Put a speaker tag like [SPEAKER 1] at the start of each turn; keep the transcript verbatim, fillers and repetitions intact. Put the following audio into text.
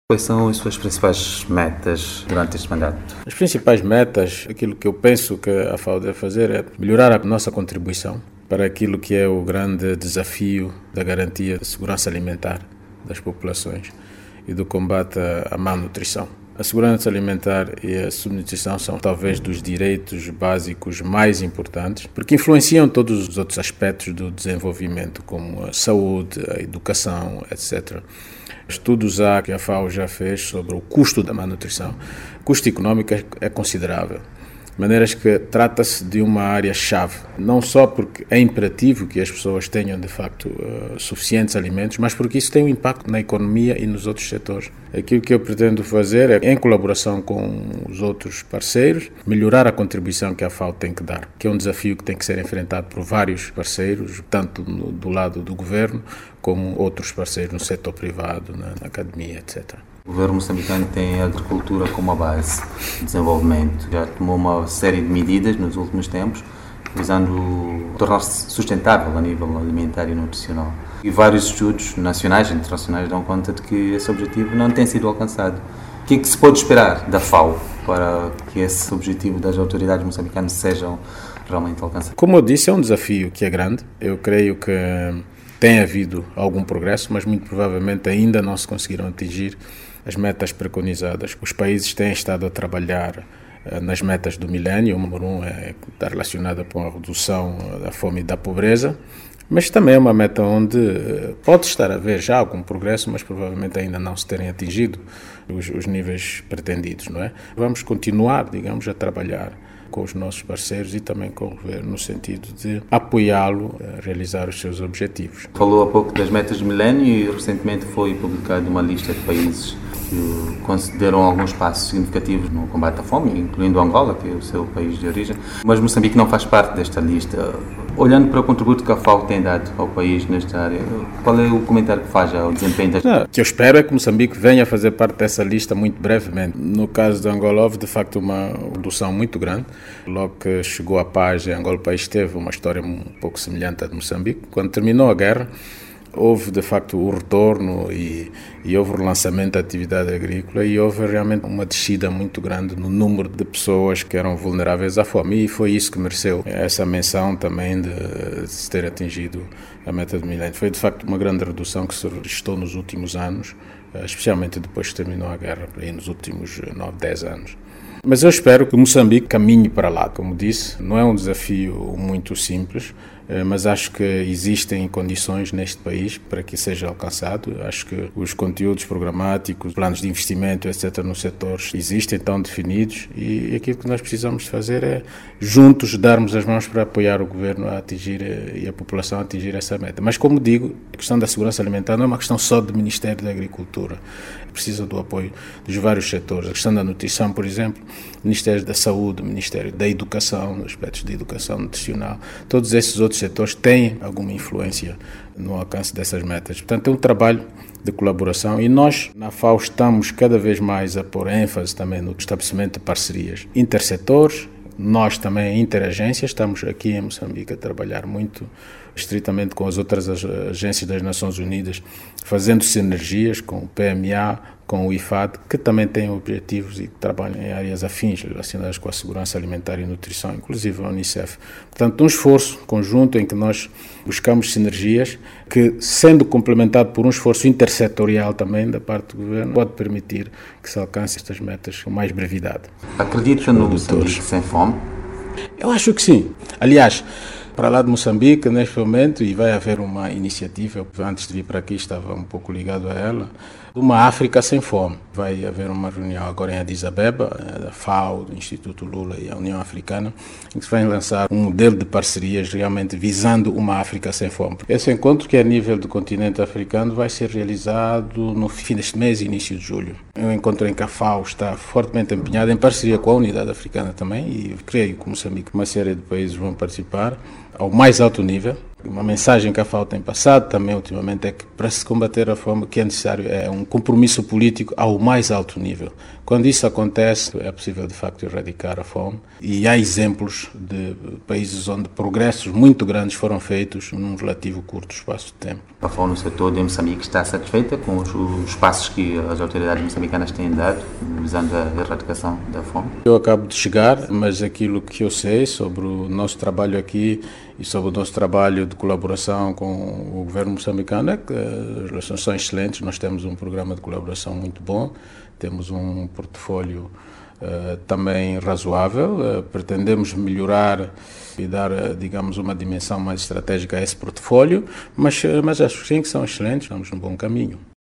[SPEAKER 1] Quais são as suas principais metas durante este mandato?
[SPEAKER 2] As principais metas, aquilo que eu penso que a F A O deve fazer é melhorar a nossa contribuição para aquilo que é o grande desafio da garantia da segurança alimentar das populações e do combate à má nutrição. A segurança alimentar e a subnutrição são talvez dos direitos básicos mais importantes, porque influenciam todos os outros aspectos do desenvolvimento, como a saúde, a educação, etcétera. Estudos há que a F A O já fez sobre o custo da má nutrição. O custo econômico é considerável. De maneiras que trata-se de uma área-chave, não só porque é imperativo que as pessoas tenham, de facto, uh, suficientes alimentos, mas porque isso tem um impacto na economia e nos outros setores. Aquilo que eu pretendo fazer é, em colaboração com os outros parceiros, melhorar a contribuição que a F A O tem que dar, que é um desafio que tem que ser enfrentado por vários parceiros, tanto no, do lado do governo, como outros parceiros no setor privado, na, na academia, etcétera.
[SPEAKER 1] O governo moçambicano tem a agricultura como a base de desenvolvimento. Já tomou uma série de medidas nos últimos tempos, visando tornar-se sustentável a nível alimentar e nutricional. E vários estudos nacionais e internacionais dão conta de que esse objetivo não tem sido alcançado. O que é que se pode esperar da F A O para que esse objetivo das autoridades moçambicanas sejam realmente alcançados?
[SPEAKER 2] Como eu disse, é um desafio que é grande. Eu creio que tem havido algum progresso, mas muito provavelmente ainda não se conseguiram atingir as metas preconizadas. Os países têm estado a trabalhar uh, nas metas do milénio. O número um é, está relacionada com a redução da fome e da pobreza, mas também é uma meta onde uh, pode estar a haver já algum progresso, mas provavelmente ainda não se terem atingido os, os níveis pretendidos, não é? Vamos continuar, digamos, a trabalhar com os nossos parceiros e também com o governo, no sentido de apoiá-lo a realizar os seus objetivos.
[SPEAKER 1] Falou há pouco das metas do milénio e recentemente foi publicada uma lista de países que concederam alguns passos significativos no combate à fome, incluindo Angola, que é o seu país de origem. Mas Moçambique não faz parte desta lista. Olhando para o contributo que a F A O tem dado ao país nesta área, qual é o comentário que faz ao desempenho desta lista?
[SPEAKER 2] O que eu espero é que Moçambique venha a fazer parte dessa lista muito brevemente. No caso de Angola, houve de facto uma redução muito grande. Logo que chegou a paz em Angola, o país teve uma história um pouco semelhante à de Moçambique. Quando terminou a guerra, houve de facto o retorno e, e houve o relançamento da atividade agrícola e houve realmente uma descida muito grande no número de pessoas que eram vulneráveis à fome, e foi isso que mereceu essa menção também de, de se ter atingido a meta do milénio. Foi de facto uma grande redução que se registrou nos últimos anos, especialmente depois que terminou a guerra, aí nos últimos nove, dez anos. Mas eu espero que Moçambique caminhe para lá. Como disse, não é um desafio muito simples, mas acho que existem condições neste país para que seja alcançado. Acho que os conteúdos programáticos, planos de investimento, etcétera, nos setores existem, estão definidos, e aquilo que nós precisamos fazer é, juntos, darmos as mãos para apoiar o governo a atingir e a população a atingir essa meta. Mas, como digo, a questão da segurança alimentar não é uma questão só do Ministério da Agricultura. Precisa do apoio dos vários setores. A questão da nutrição, por exemplo, o Ministério da Saúde, o Ministério da Educação, aspectos de educação nutricional, todos esses outros setores têm alguma influência no alcance dessas metas. Portanto, é um trabalho de colaboração, e nós, na F A O, estamos cada vez mais a pôr ênfase também no estabelecimento de parcerias intersetores. Nós também, interagências, estamos aqui em Moçambique a trabalhar muito estritamente com as outras agências das Nações Unidas, fazendo sinergias com o P M A, com o I F A D, que também têm objetivos e trabalham em áreas afins relacionadas com a segurança alimentar e nutrição, inclusive a Unicef. Portanto, um esforço conjunto em que nós buscamos sinergias que, sendo complementado por um esforço intersetorial também da parte do governo, pode permitir que se alcance estas metas com mais brevidade.
[SPEAKER 1] Acredita no Moçambique sem fome?
[SPEAKER 2] Eu acho que sim. Aliás, para lá de Moçambique, neste momento, e vai haver uma iniciativa, antes de vir para aqui estava um pouco ligado a ela, uma África sem fome. Vai haver uma reunião agora em Addis Abeba, da F A O, do Instituto Lula e a União Africana, em que se vai lançar um modelo de parcerias realmente visando uma África sem fome. Esse encontro, que é a nível do continente africano, vai ser realizado no fim deste mês e início de julho. É um encontro em que a F A O está fortemente empenhada, em parceria com a Unidade Africana também, e creio que Moçambique, uma série de países vão participar ao mais alto nível, Uma mensagem que a FAO tem passado também ultimamente é que para se combater a fome o que é necessário é um compromisso político ao mais alto nível. Quando isso acontece, é possível de facto erradicar a fome e há exemplos de países onde progressos muito grandes foram feitos num relativo curto espaço de tempo.
[SPEAKER 1] A FAO no setor de Moçambique está satisfeita com os, os passos que as autoridades moçambicanas têm dado visando a erradicação da fome?
[SPEAKER 2] Eu acabo de chegar, mas aquilo que eu sei sobre o nosso trabalho aqui e sobre o nosso trabalho de colaboração com o governo moçambicano é que as relações são excelentes. Nós temos um programa de colaboração muito bom, temos um portfólio uh, também razoável, uh, pretendemos melhorar e dar, uh, digamos, uma dimensão mais estratégica a esse portfólio, mas, mas acho sim que são excelentes, estamos num bom caminho.